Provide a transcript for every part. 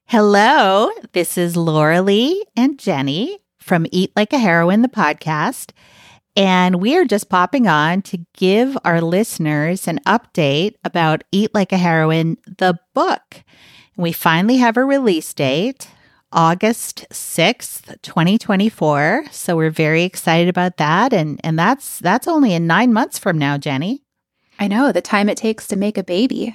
Hello, this is Laura Lee and Jenny from Eat Like a Heroine, the podcast. And we are just popping on to give our listeners an update about Eat Like a Heroine, the book. We finally have a release date, August 6th, 2024. So we're very excited about that. And that's only in 9 months from now, Jenny. I know, the time it takes to make a baby.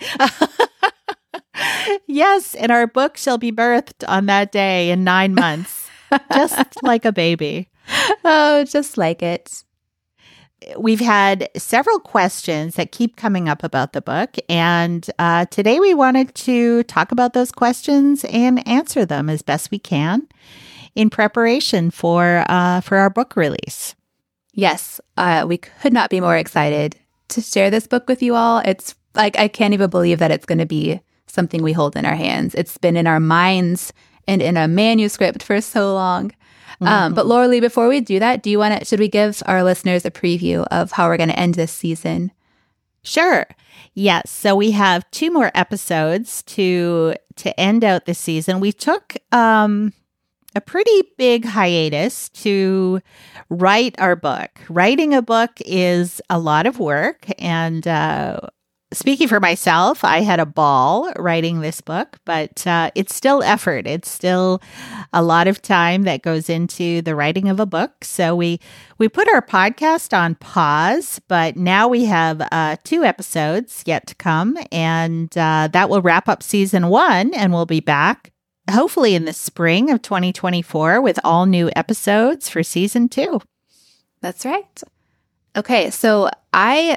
Yes, and our book shall be birthed on that day in 9 months, just like a baby. Oh, just like it. We've had several questions that keep coming up about the book, and today we wanted to talk about those questions and answer them as best we can in preparation for our book release. Yes, we could not be more excited to share this book with you all. It's like, I can't even believe that it's going to be something we hold in our hands. It's been in our minds and in a manuscript for so long. But Laura Lee, before we do that, should we give our listeners a preview of how we're going to end this season? Sure. Yes. So we have 2 more episodes to end out this season. We took a pretty big hiatus to write our book. Writing a book is a lot of work, and speaking for myself, I had a ball writing this book, but it's still effort. It's still a lot of time that goes into the writing of a book. So we put our podcast on pause, but now we have 2 episodes yet to come, and that will wrap up season 1, and we'll be back hopefully in the spring of 2024 with all new episodes for season 2. That's right. Okay, so I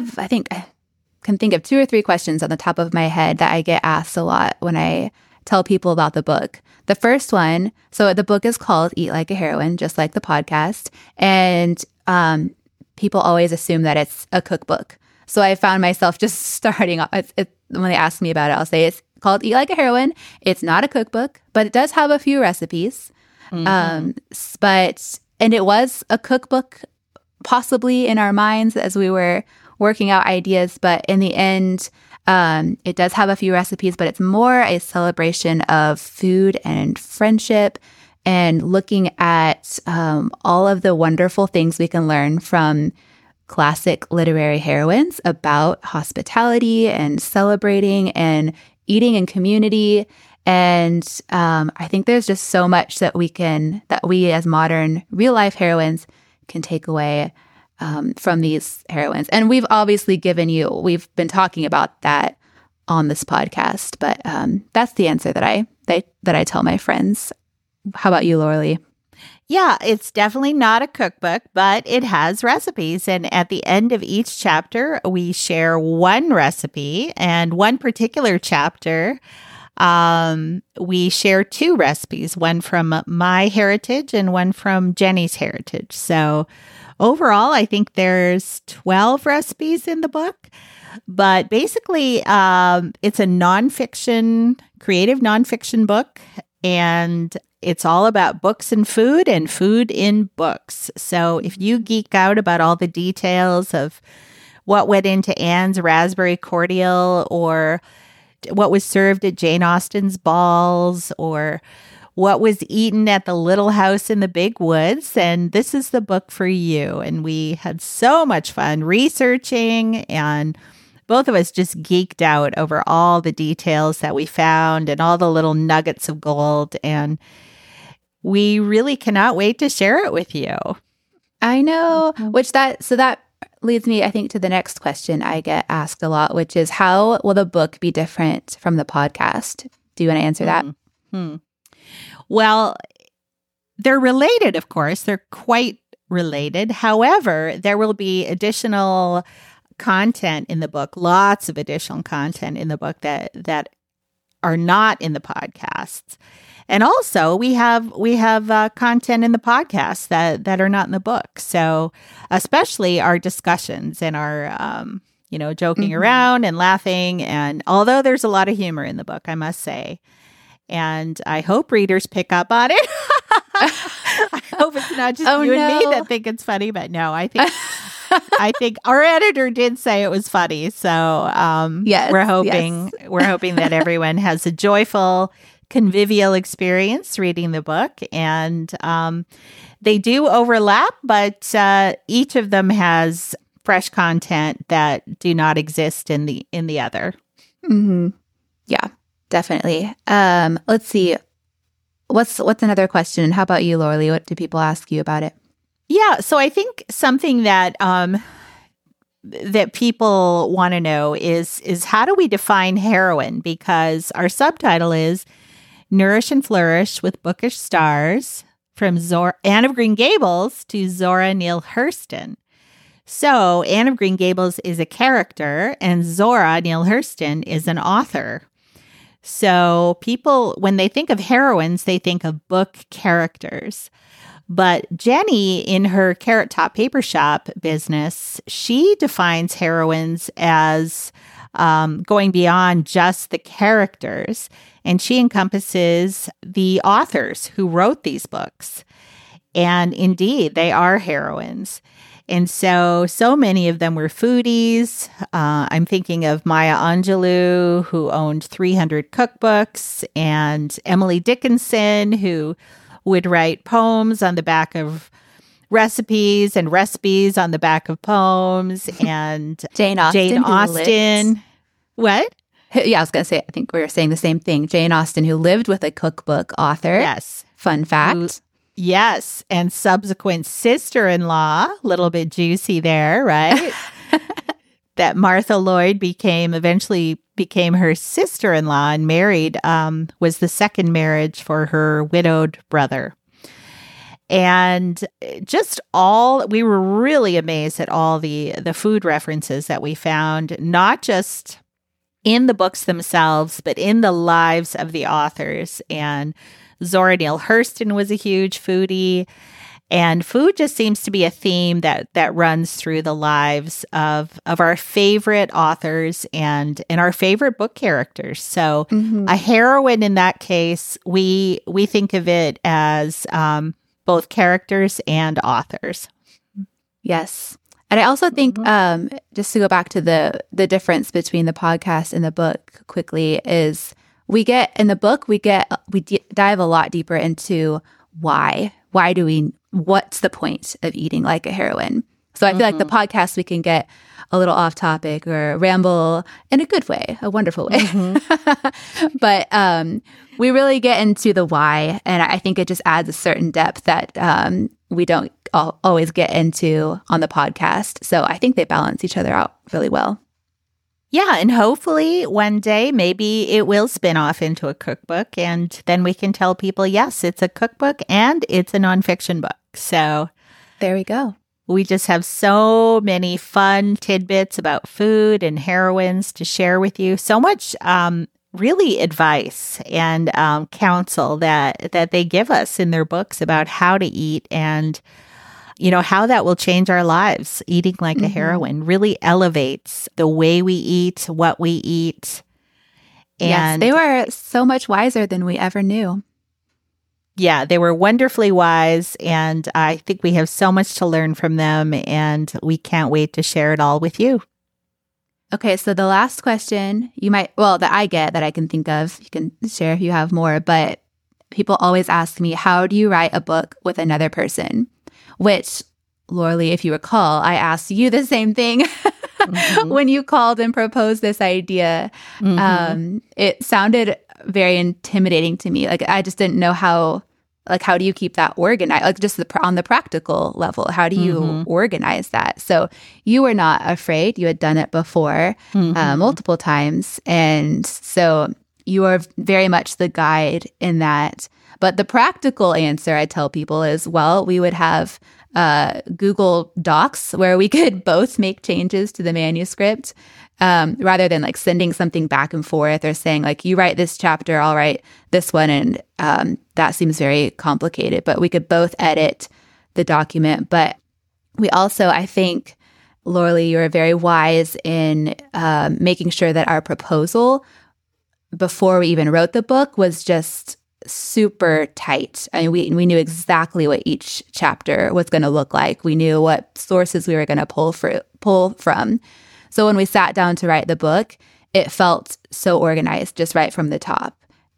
can think of 2 or 3 questions on the top of my head that I get asked a lot when I tell people about the book. The first one, so the book is called Eat Like a Heroine, just like the podcast. And people always assume that it's a cookbook. So I found myself just starting off, when they ask me about it, I'll say it's called Eat Like a Heroine. It's not a cookbook, but it does have a few recipes. And it was a cookbook possibly in our minds as we were working out ideas, but in the end, it does have a few recipes, but it's more a celebration of food and friendship and looking at all of the wonderful things we can learn from classic literary heroines about hospitality and celebrating and eating in community. And I think there's just so much that we as modern real life heroines can take away from these heroines. And we've obviously we've been talking about that on this podcast, but that's the answer that I tell my friends. How about you, Laura Lee? Yeah, it's definitely not a cookbook, but it has recipes. And at the end of each chapter, we share one recipe, and one particular chapter, we share 2 recipes, one from my heritage and one from Jenny's heritage. So overall, I think there's 12 recipes in the book, but basically it's a creative nonfiction book, and it's all about books and food in books. So if you geek out about all the details of what went into Anne's raspberry cordial, or what was served at Jane Austen's balls, or what was eaten at the Little House in the Big Woods, and this is the book for you. And we had so much fun researching, and both of us just geeked out over all the details that we found and all the little nuggets of gold. And we really cannot wait to share it with you. I know, so that leads me, I think, to the next question I get asked a lot, which is, how will the book be different from the podcast? Do you want to answer that? Well, they're related, of course. They're quite related. However, there will be additional content in the book, lots of additional content in the book that are not in the podcasts. And also we have content in the podcast that are not in the book. So especially our discussions and our, joking around and laughing. And although there's a lot of humor in the book, I must say, and I hope readers pick up on it. I hope it's not just and me that think it's funny, but no, I think our editor did say it was funny. So yes, we're hoping that everyone has a joyful convivial experience reading the book. And they do overlap, but each of them has fresh content that do not exist in the other. Mm-hmm. Yeah, definitely. Let's see. What's another question? How about you, Laura Lee? What do people ask you about it? Yeah, so I think something that that people want to know is how do we define heroine? Because our subtitle is Nourish and Flourish with Bookish Stars, from Anne of Green Gables to Zora Neale Hurston. So Anne of Green Gables is a character and Zora Neale Hurston is an author. So people, when they think of heroines, they think of book characters. But Jenny, in her Carrot Top Paper Shop business, she defines heroines as going beyond just the characters. And she encompasses the authors who wrote these books. And indeed, they are heroines. And so many of them were foodies. I'm thinking of Maya Angelou, who owned 300 cookbooks, and Emily Dickinson, who would write poems on the back of recipes and recipes on the back of poems, and Jane Austen. What? Yeah, I was going to say, I think we were saying the same thing. Jane Austen, who lived with a cookbook author. Yes. Fun fact. Yes. And subsequent sister-in-law, a little bit juicy there, right? That Martha Lloyd eventually became her sister-in-law and married, was the second marriage for her widowed brother. And we were really amazed at all the food references that we found, not just in the books themselves, but in the lives of the authors. And Zora Neale Hurston was a huge foodie. And food just seems to be a theme that runs through the lives of our favorite authors and our favorite book characters. So a heroine in that case, we think of it as both characters and authors. Yes. And I also think, just to go back to the difference between the podcast and the book quickly, is we dive a lot deeper into why. What's the point of eating like a heroine? So I feel like the podcast, we can get a little off topic or ramble in a good way, a wonderful way. But we really get into the why. And I think it just adds a certain depth that we don't always get into on the podcast. So I think they balance each other out really well. Yeah, and hopefully one day maybe it will spin off into a cookbook, and then we can tell people, yes, it's a cookbook and it's a nonfiction book. So there we go. We just have so many fun tidbits about food and heroines to share with you. So much really advice and counsel that they give us in their books about how to eat, and how that will change our lives. Eating like a heroine really elevates the way we eat, what we eat. And yes, they were so much wiser than we ever knew. Yeah, they were wonderfully wise, and I think we have so much to learn from them, and we can't wait to share it all with you. Okay, so the last question that I get that I can think of, you can share if you have more, but people always ask me, how do you write a book with another person? Which, Laura Lee, if you recall, I asked you the same thing when you called and proposed this idea. It sounded very intimidating to me. Like, I just didn't know how do you keep that organized? Like, just on the practical level, how do you organize that? So you were not afraid. You had done it before multiple times. And so you are very much the guide in that. But the practical answer I tell people is, well, we would have Google Docs where we could both make changes to the manuscript rather than like sending something back and forth or saying like, you write this chapter, I'll write this one. And that seems very complicated, but we could both edit the document. But we also, I think, Laura Lee, you were very wise in making sure that our proposal before we even wrote the book was just super tight. I mean, we knew exactly what each chapter was going to look like. We knew what sources we were going to pull from. So when we sat down to write the book, it felt so organized just right from the top.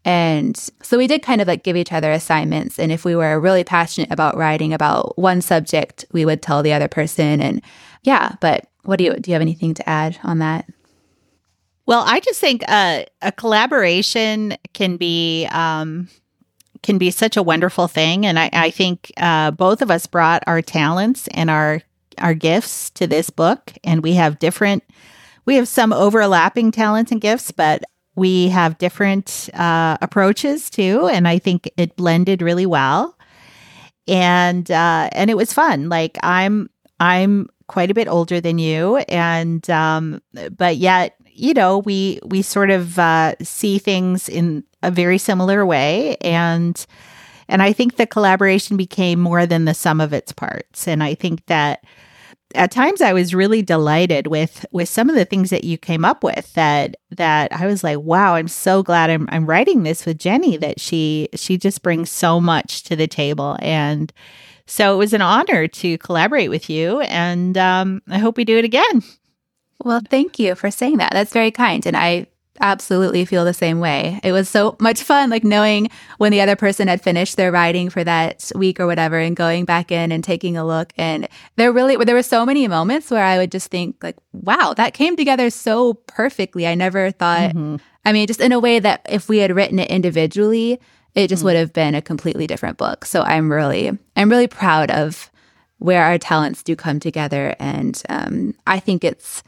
And so we did kind of like give each other assignments. And if we were really passionate about writing about one subject, we would tell the other person. And yeah, but do you have anything to add on that? Well, I just think a collaboration can be such a wonderful thing. And I think both of us brought our talents and our gifts to this book. And we have some overlapping talents and gifts, but we have different approaches too. And I think it blended really well. And it was fun. Like I'm quite a bit older than you. And but yet, we sort of see things in a very similar way. And I think the collaboration became more than the sum of its parts. And I think that at times I was really delighted with some of the things that you came up with that I was like, wow, I'm so glad I'm writing this with Jenny, that she just brings so much to the table. And so it was an honor to collaborate with you. And I hope we do it again. Well, thank you for saying that. That's very kind. And I absolutely feel the same way. It was so much fun, like knowing when the other person had finished their writing for that week or whatever and going back in and taking a look. And there were so many moments where I would just think like, wow, that came together so perfectly. I never thought, I mean, just in a way that if we had written it individually, it just would have been a completely different book. So I'm really proud of where our talents do come together. And I think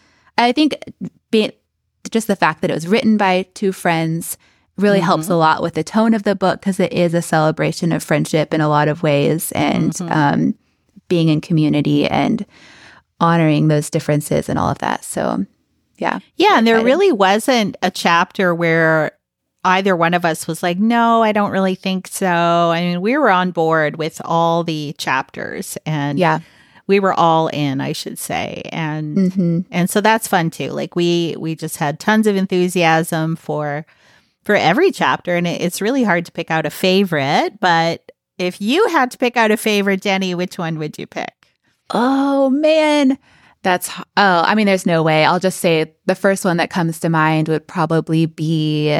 just the fact that it was written by two friends really helps a lot with the tone of the book, because it is a celebration of friendship in a lot of ways, and being in community and honoring those differences and all of that. So, yeah. Yeah, and there really wasn't a chapter where either one of us was like, no, I don't really think so. I mean, we were on board with all the chapters, and we were all in, I should say. And so that's fun too. Like we just had tons of enthusiasm for every chapter, and it's really hard to pick out a favorite. But if you had to pick out a favorite, Jenny, which one would you pick? Oh man, I mean, there's no way. I'll just say the first one that comes to mind would probably be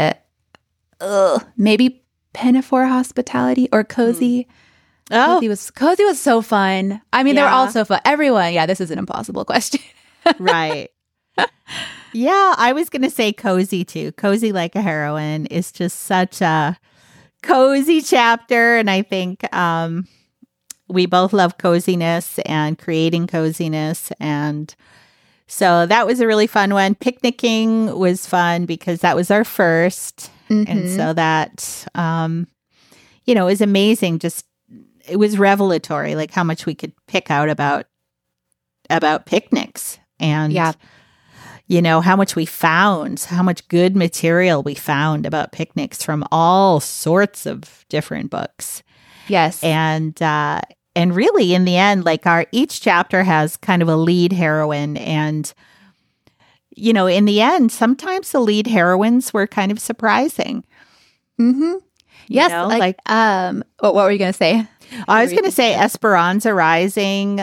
maybe Pinafore Hospitality or Cozy. Oh, Cozy was so fun. I mean, they were all so fun. Everyone, this is an impossible question. Right. Yeah, I was going to say Cozy too. Cozy Like a Heroine is just such a cozy chapter. And I think we both love coziness and creating coziness. And so that was a really fun one. Picnicking was fun because that was our first. And so that, is amazing. Just, it was revelatory, like how much we could pick out about picnics, and how much we found, how much good material we found about picnics from all sorts of different books. Yes. And really in the end, like each chapter has kind of a lead heroine, and in the end, sometimes the lead heroines were kind of surprising. Yes. What were you going to say? I was going to say Esperanza Rising.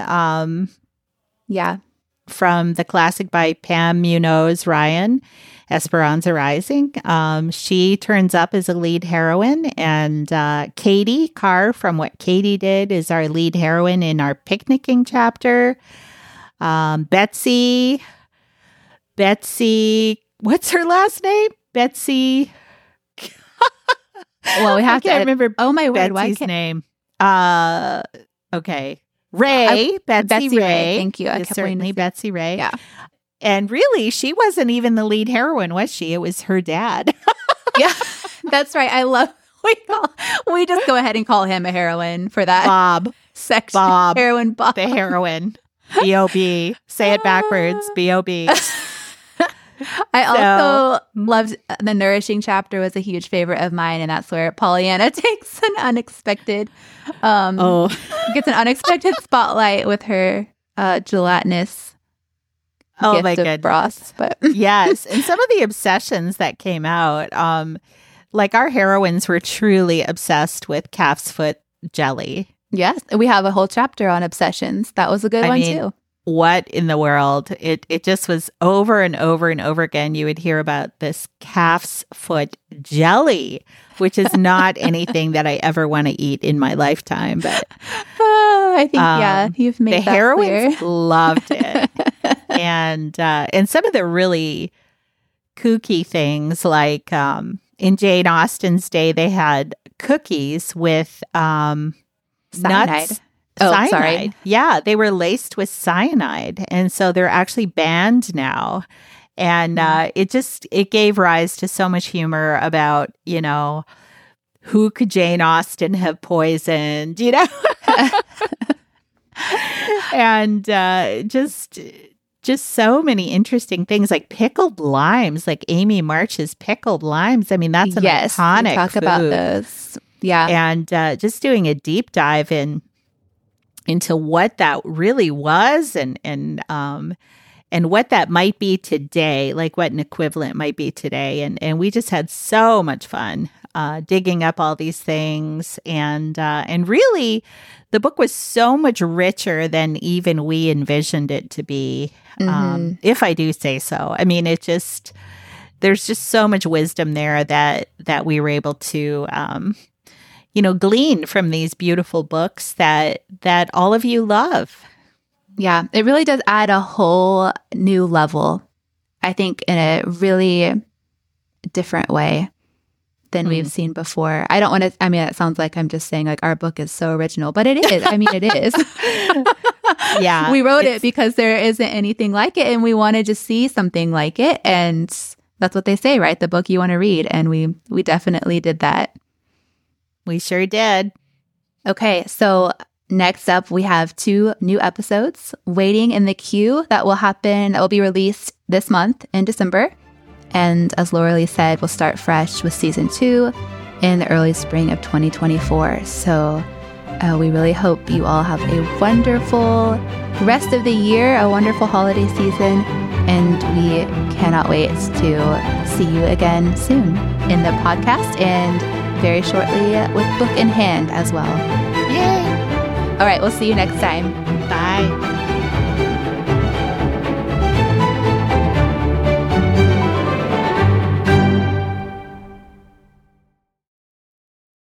From the classic by Pam Munoz Ryan, Esperanza Rising. She turns up as a lead heroine, and Katie Carr from What Katie Did is our lead heroine in our picnicking chapter. Betsy, what's her last name? Betsy. Well, we have to remember. Oh my word, Betsy's name. Okay. Ray, Betsy Ray. Thank you. Certainly Betsy Ray. Yeah. And really, she wasn't even the lead heroine, was she? It was her dad. Yeah, that's right. I love, we just go ahead and call him a heroine for that. Bob. Section. Bob. Heroine Bob. The heroine. B-O-B. Say it backwards. B-O-B. I also loved the nourishing chapter, was a huge favorite of mine, and that's where Pollyanna takes an unexpected gets an unexpected spotlight with her gelatinous gift my of goodness. broth. But yes, and some of the obsessions that came out, like our heroines were truly obsessed with calf's foot jelly. Yes, we have a whole chapter on obsessions. That was a good one too. what in the world. It just was over and over and over again. You would hear about this calf's foot jelly, which is not anything that I ever want to eat in my lifetime. But I think, you've made the that heroines clear. loved it. And some of the really kooky things, like in Jane Austen's day, they had cookies with Cyanide. nuts. Oh, Cyanide. sorry. Yeah, they were laced with cyanide. And so they're actually banned now. And it gave rise to so much humor about, who could Jane Austen have poisoned, and just so many interesting things, like pickled limes, like Amy March's pickled limes. I mean, that's an iconic we talk food. about those. Yeah. And just doing a deep dive into what that really was and what that might be today, like what an equivalent might be today. And we just had so much fun digging up all these things. And really, the book was so much richer than even we envisioned it to be, if I do say so. I mean, there's just so much wisdom there that we were able to glean from these beautiful books that all of you love. Yeah, it really does add a whole new level, I think, in a really different way than we've seen before. I don't want to, it sounds like I'm just saying like our book is so original, but it is. I mean, it is. Yeah. We wrote it because there isn't anything like it and we wanted to see something like it. And that's what they say, right? The book you want to read. And we definitely did that. We sure did. Okay, so next up, we have 2 new episodes waiting in the queue that will be released this month in December. And as Laura Lee said, we'll start fresh with season 2 in the early spring of 2024. So we really hope you all have a wonderful rest of the year, a wonderful holiday season, and we cannot wait to see you again soon in the podcast and very shortly with book in hand as well. Yay! All right, we'll see you next time. Bye.